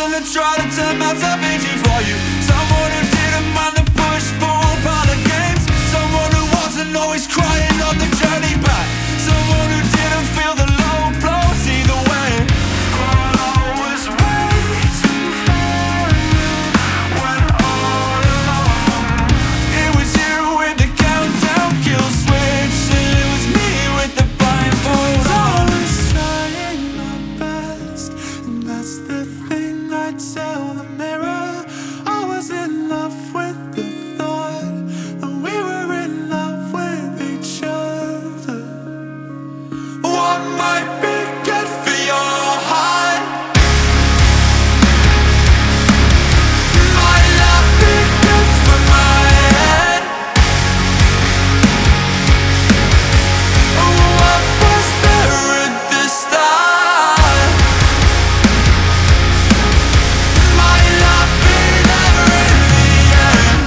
reason to try to turn myself into for you. Someone who didn't mind the push, pull part of games. Someone who wasn't always crying on the journey back. Someone who didn't feel the low blows either way. But I was waiting for you when all along it was you with the countdown kill switch, and it was me with the blindfold on. I was trying my best, and that's the thing I tell the mirror. I was in love with the thought that we were in love with each other. What might be good for your heart might not be good for my head. What was there at the start might not be there in the end.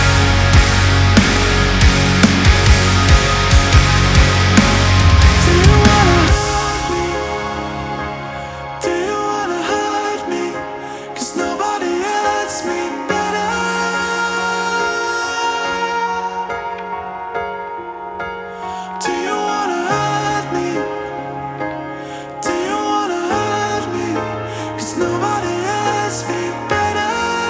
Do you wanna hurt me? Do you wanna hurt me? 'Cause nobody hurts me better. Do you wanna hurt me? Do you wanna hurt me? 'Cause nobody hurts me better.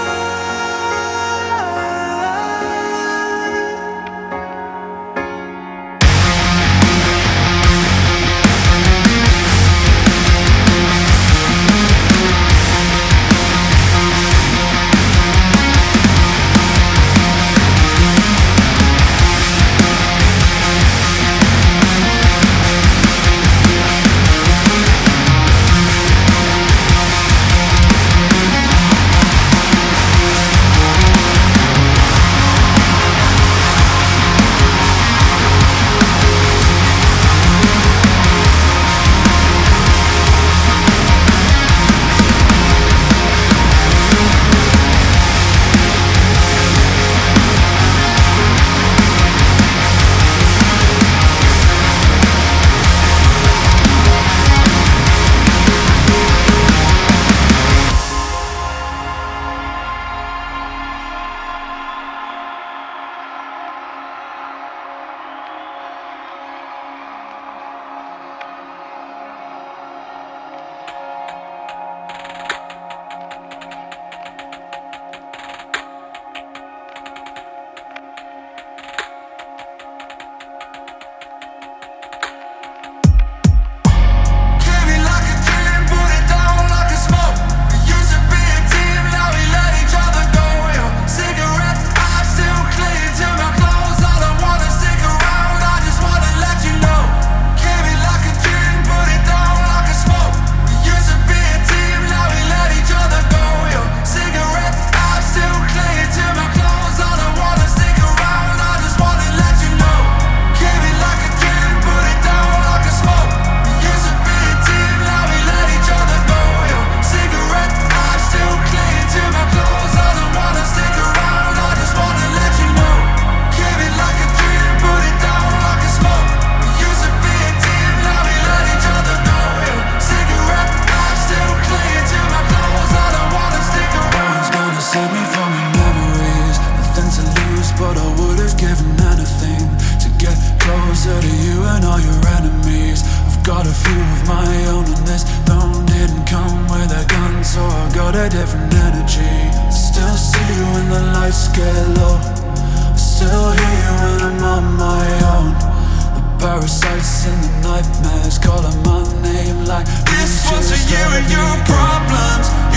Came in like a dream, put it down like a smoke. We used to be a team, now we let each other go. Your cigarette, I still cling to my clothes. I don't wanna stick around, I just wanna let you know. Came in like a dream, put it down like a smoke. We used to be a team, now we let each other go. Your cigarette, I still cling to my clothes. I don't wanna stick around, I just wanna let you know. Came in like a dream, put it down like a smoke. We used to be a team, now we let each other go. Your cigarette, I still cling to my clothes. I don't wanna stick around, I just wanna let you know. Came in like a dream, put it down like a smoke. We used to be a team, now we let each other go. Your cigarette, I still cling to my clothes. I don't wanna stick around. No one's gonna save me from your memories. Nothing to lose, but I would've given anything to get closer to you and all your enemies. I've got a few of my own, and this throne didn't come with a gun, so I got a different energy. Still see you when the lights get low. I still hear you when I'm on my own. The parasites and the nightmares calling my name like This one's for you and your problems.